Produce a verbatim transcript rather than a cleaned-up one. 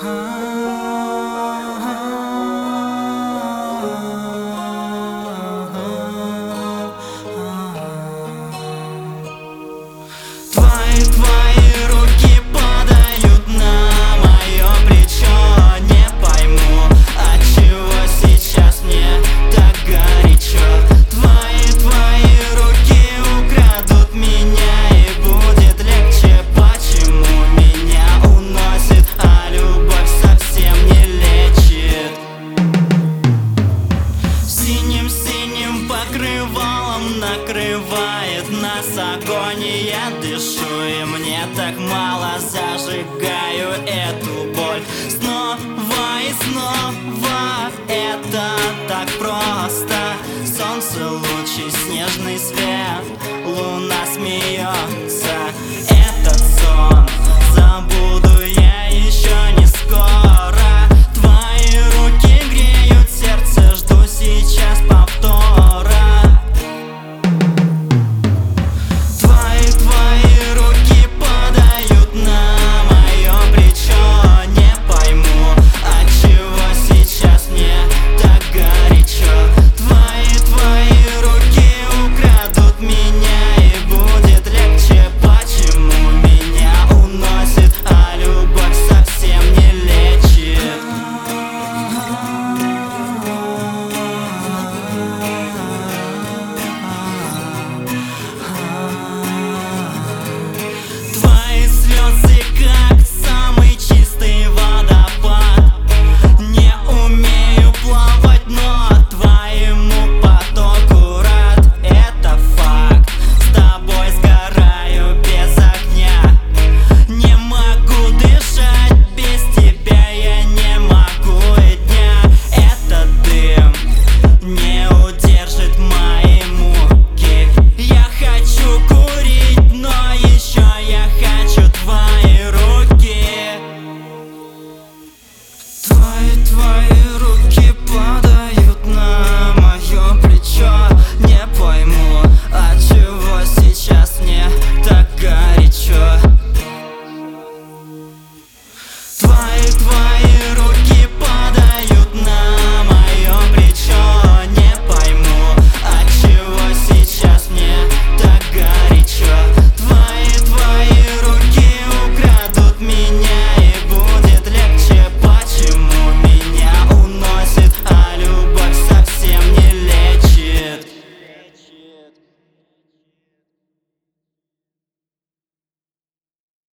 Твои, твои руки падают на мое плечо. Не пойму, отчего сейчас мне так горячо. Твои, твои руки украдут меня, и будет легче. Почему меня уносит, а любовь совсем не лечит? Синим-синим покрывалом накрывает нас огонь, и я дышу, и мне так мало. Зажигаю эту боль снова и снова. Это так просто. Солнце, лучи, снежный свет, луна смеется.